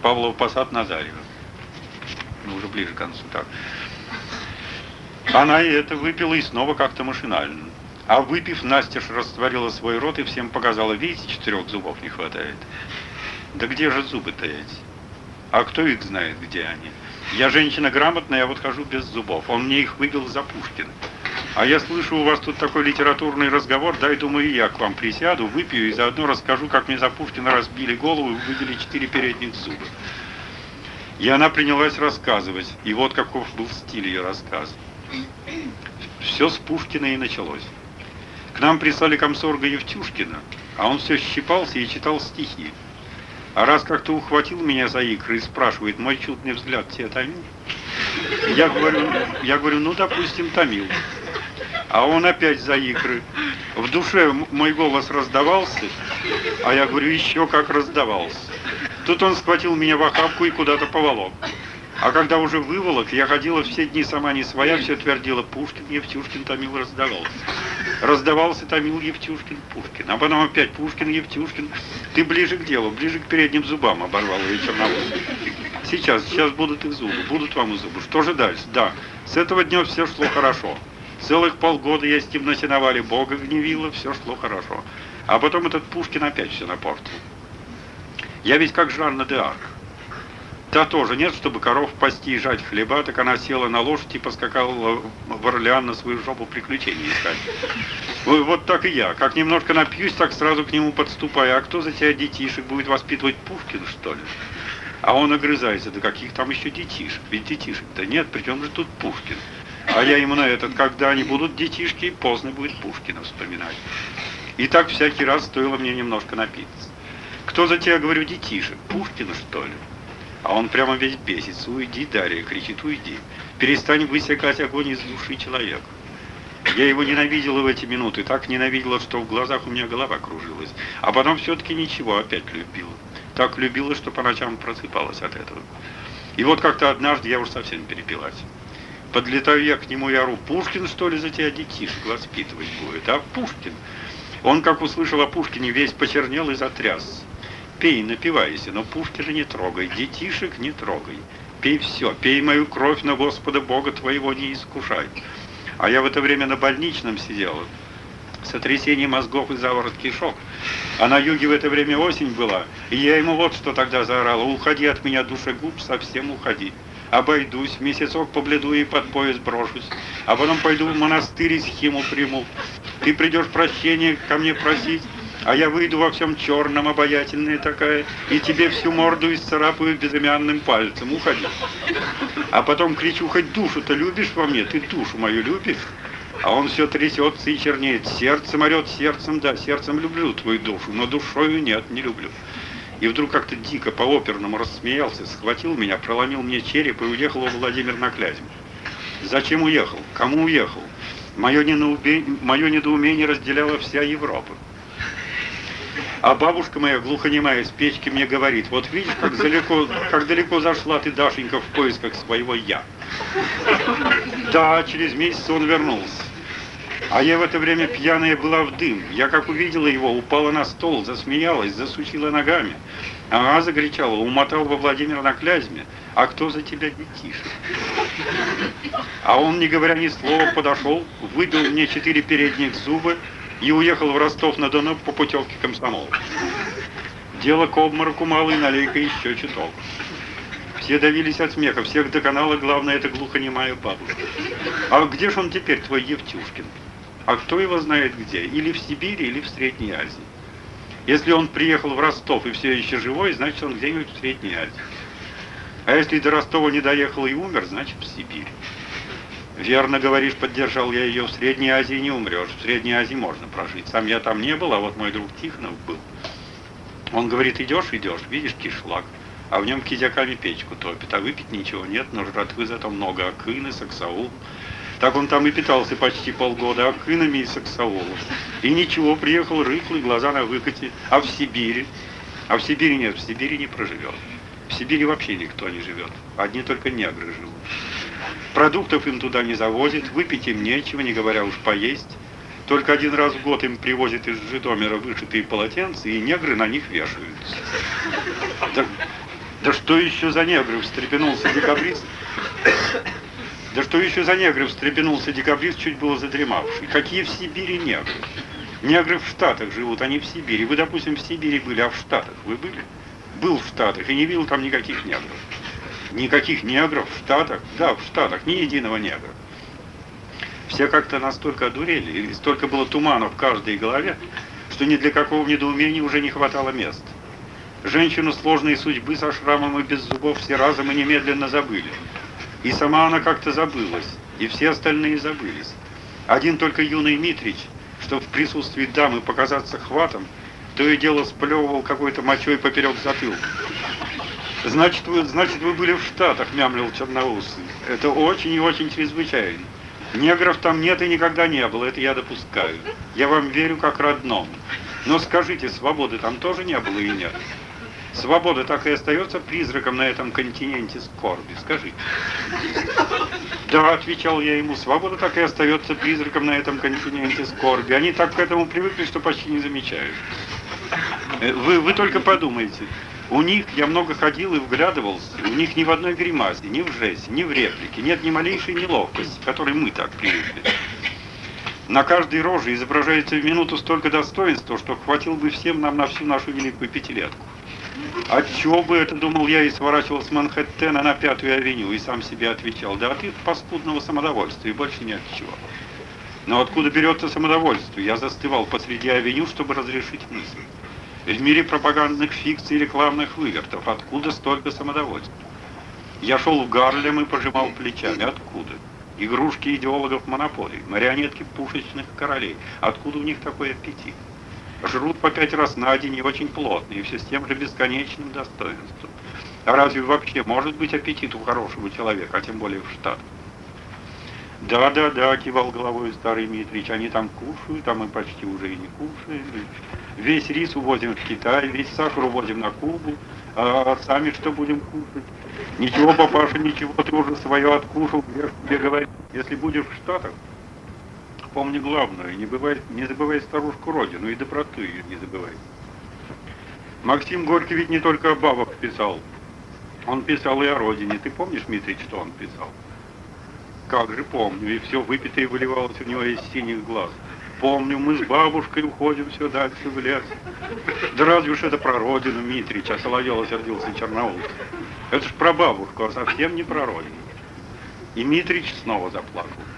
Павлов Посад на Дарьево. Ну, уже ближе к концу, так. Она и это выпила, и снова как-то машинально. А выпив, настежь растворила свой рот и всем показала: видите, 4 зубов не хватает. Да где же зубы-то эти? А кто их знает, где они? Я женщина грамотная, я вот хожу без зубов. Он мне их выбил за Пушкина. А я слышу, у вас тут такой литературный разговор, дай, думаю, и я к вам присяду, выпью и заодно расскажу, как мне за Пушкина разбили голову и выбили 4 передних зуба. И она принялась рассказывать, и вот каков был стиль ее рассказа. Все с Пушкина и началось. К нам прислали комсорга Евтюшкина, а он все щипался и читал стихи. А раз как-то ухватил меня за икры и спрашивает: мой чудный взгляд тебя томил? Я говорю, ну, допустим, томил. А он опять за икры. В душе мой голос раздавался, а я говорю, еще как раздавался. Тут он схватил меня в охапку и куда-то поволок. А когда уже выволок, я ходила все дни сама не своя, все твердила: Пушкин, Евтюшкин, томил, раздавался. Раздавался, томил, Евтюшкин, Пушкин. А потом опять Пушкин, Евтюшкин. Ты ближе к делу, ближе к передним зубам, оборвал ее Черновоз. Сейчас будут их зубы, будут вам и зубы. Что же дальше? Да, с этого дня все шло хорошо. Целых полгода я с ним на сеновале Бога гневила, все шло хорошо. А потом этот Пушкин опять все напортил. Я ведь как Жанна де Арк. Та тоже нет, чтобы коров пасти и жать хлеба, так она села на лошадь и поскакала в Орлеан на свою жопу приключений искать. Вот так и я. Как немножко напьюсь, так сразу к нему подступаю. А кто за тебя детишек будет воспитывать, Пушкин, что ли? А он огрызается: да каких там еще детишек? Ведь детишек-то нет, причем же тут Пушкин. А я ему на этот: когда они будут детишки, поздно будет Пушкина вспоминать. И так всякий раз стоило мне немножко напиться. Кто за тебя, говорю, детишек? Пушкина, что ли? А он прямо весь бесится: уйди, Дарья, кричит, уйди. Перестань высекать огонь из души человека. Я его ненавидела в эти минуты, так ненавидела, что в глазах у меня голова кружилась. А потом все-таки ничего, опять любила. Так любила, что по ночам просыпалась от этого. И вот как-то однажды я уж совсем перепилась. Подлетаю я к нему и ору: Пушкин, что ли, за тебя детишек воспитывать будет? А Пушкин? Он, как услышал о Пушкине, весь почернел и затрясся. Пей, напивайся, но Пушкина не трогай, детишек не трогай. Пей все, пей мою кровь, но Господа Бога твоего не искушай. А я в это время на больничном сидела. Сотрясение мозгов и заворот кишок. А на юге в это время осень была. И я ему вот что тогда заорала: уходи от меня, душегуб, совсем уходи. Обойдусь, месяцок побледу и под пояс брошусь. А потом пойду в монастырь и схиму приму. Ты придешь прощения ко мне просить, а я выйду во всем черном, обаятельная такая, и тебе всю морду исцарапаю безымянным пальцем. Уходи. А потом кричу: хоть душу-то любишь во мне? Ты душу мою любишь? А он все трясется и чернеет. Сердцем орет, сердцем, да, сердцем люблю твою душу, но душою нет, не люблю. И вдруг как-то дико по-оперному рассмеялся, схватил меня, проломил мне череп и уехал во Владимир на Клязьму. Зачем уехал? Кому уехал? Мое недоумение разделяла вся Европа. А бабушка моя, глухонемая, с печки мне говорит: вот видишь, как далеко зашла ты, Дашенька, в поисках своего «я». Да, через месяц он вернулся. А я в это время пьяная была в дым. Я как увидела его, упала на стол, засмеялась, засучила ногами. Ага, закричала: умотал во Владимир на Клязьме. А кто за тебя детишек? А он, не говоря ни слова, подошел, выбил мне 4 передних зуба и уехал в Ростов-на-Дону по путевке комсомола. Дело к обмороку малый, налей-ка еще чуток. Все давились от смеха, всех доконала, главное, это глухонемая бабушка. А где же он теперь, твой Евтюшкин? А кто его знает где? Или в Сибири, или в Средней Азии. Если он приехал в Ростов и все еще живой, значит, он где-нибудь в Средней Азии. А если до Ростова не доехал и умер, значит, в Сибири. Верно говоришь, поддержал я ее, в Средней Азии не умрешь, в Средней Азии можно прожить. Сам я там не был, а вот мой друг Тихонов был. Он говорит: идешь, видишь кишлак, а в нем кизяками печку топит, а выпить ничего нет, но жратвы зато много, акыны, саксаул. Так он там и питался почти полгода акынами и саксаулом. И ничего, приехал рыхлый, глаза на выкате. А в Сибири? А в Сибири нет, в Сибири не проживет. В Сибири вообще никто не живет, одни только негры живут. Продуктов им туда не завозят, выпить им нечего, не говоря уж поесть. Только один раз в год им привозят из Житомира вышитые полотенца, и негры на них вешаются. Да что еще за негры, встрепенулся декабрист. Да что еще за негры, встрепенулся декабрист, чуть было задремавший. Какие в Сибири негры? Негры в Штатах живут, они в Сибири. Вы, допустим, в Сибири были, а в Штатах вы были? Был в Штатах и не видел там никаких негров. Никаких негров в Штатах? Да, в Штатах, ни единого негра. Все как-то настолько одурели, и столько было тумана в каждой голове, что ни для какого недоумения уже не хватало мест. Женщину сложной судьбы со шрамом и без зубов все разом и немедленно забыли. И сама она как-то забылась, и все остальные забылись. Один только юный Митрич, чтобы в присутствии дамы показаться хватом, то и дело сплевывал какой-то мочой поперек затылка. Значит, вы были в Штатах, мямлил черноусый. Это очень и очень чрезвычайно. Негров там нет и никогда не было, это я допускаю. Я вам верю как родному. Но скажите, свободы там тоже не было и нет? Свобода так и остается призраком на этом континенте скорби, скажите. Да, отвечал я ему, свобода так и остается призраком на этом континенте скорби. Они так к этому привыкли, что почти не замечают. Вы только подумайте. У них, я много ходил и вглядывался, у них ни в одной гримасе, ни в жесте, ни в реплике нет ни малейшей неловкости, к которой мы так привыкли. На каждой роже изображается в минуту столько достоинства, что хватило бы всем нам на всю нашу великую пятилетку. Отчего бы это, думал я, и сворачивал с Манхэттена на 5-ю авеню, и сам себе отвечал, да от их паскудного самодовольства, и больше ни от чего. Но откуда берется самодовольство? Я застывал посреди авеню, чтобы разрешить мысль. В мире пропагандных фикций и рекламных вывертов откуда столько самодовольства? Я шел в Гарлем и пожимал плечами. Откуда? Игрушки идеологов монополий, марионетки пушечных королей. Откуда у них такой аппетит? Жрут по 5 раз на день и очень плотно, и все с тем же бесконечным достоинством. А разве вообще может быть аппетит у хорошего человека, а тем более в Штатах? Да, кивал головой старый Митрич, они там кушают, а мы почти уже и не кушаем. Весь рис увозим в Китай, весь сахар увозим на Кубу, а сами что будем кушать? Ничего, папаша, ничего, ты уже свое откушал, я тебе говорю. Если будешь в Штатах, помни главное, не забывай старушку родину и доброту ее не забывай. Максим Горький ведь не только о бабах писал, он писал и о родине. Ты помнишь, Митрич, что он писал? Как же помню, и все выпитое выливалось у него из синих глаз. Помню, мы с бабушкой уходим все дальше в лес. Да разве уж это про родину, Митрич, а соловьёво сердился Черноус. Это ж про бабушку, а совсем не про родину. И Митрич снова заплакал.